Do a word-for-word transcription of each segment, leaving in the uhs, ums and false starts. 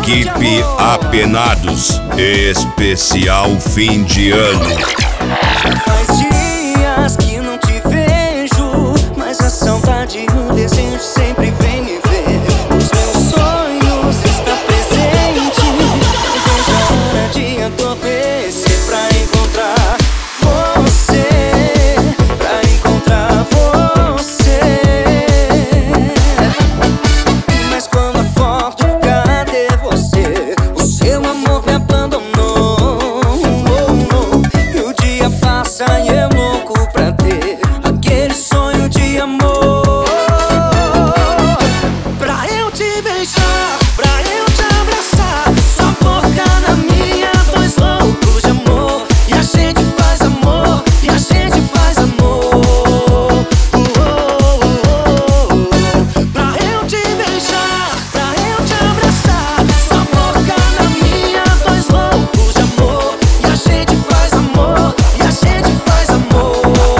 Equipe Apenados, especial fim de ano. Já faz dias que não te vejo, mas a saudade e o desejo sempre vem me ver. Os meus sonhos estão presentes, vejo a hora de adormecer pra encontrar você, pra encontrar você. Mas quando acordo, cadê você? O seu amor me abandonou. E o dia passa e eu louco pra ter aquele sonho de amor. Pra eu te beijar, pra eu te abraçar, sua boca na minha, dois loucos de amor. E a gente faz amor, e a gente faz amor. Pra eu te beijar, pra eu te abraçar, sua boca na minha, dois loucos de amor. E a gente faz amor, e a gente faz amor.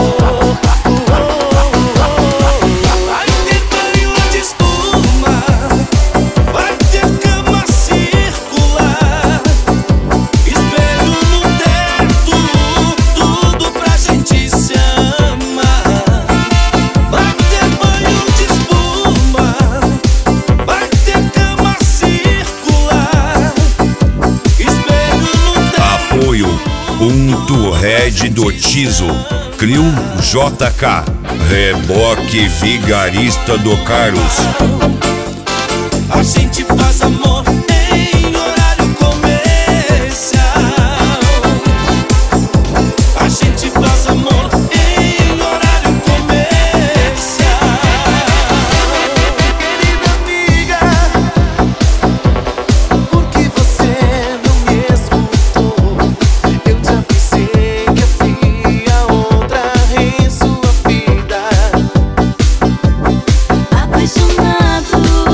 Vai ter banho de espuma, vai ter cama circular, espelho no teto, tudo pra gente se amar. Vai ter banho de espuma, vai ter cama circular, espelho no teto. Apoio Ponto Red do Tiso, Crio J K, Reboque Vigarista do Carlos. A gente faz amor em horário comercial. A gente faz amor em horário comercial. Querida amiga, por que você não me escutou? Eu te avisei que havia outra em sua vida. Apaixonados,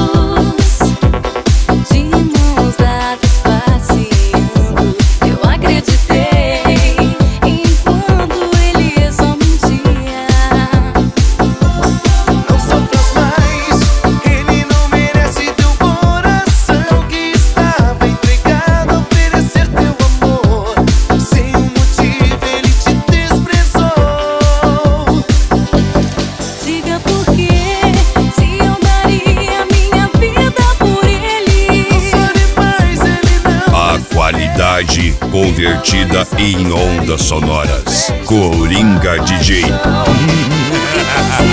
de mãos dadas passeando, eu acreditei em quando ele só mentia. Não sofras mais, ele não merece teu coração que estava entregado a oferecer teu amor. Sem um motivo ele te desprezou. Diga por quê, se eu daria minha vida por ele. Não chore mais, ele não. A qualidade convertida em ondas sonoras. Coringa D J.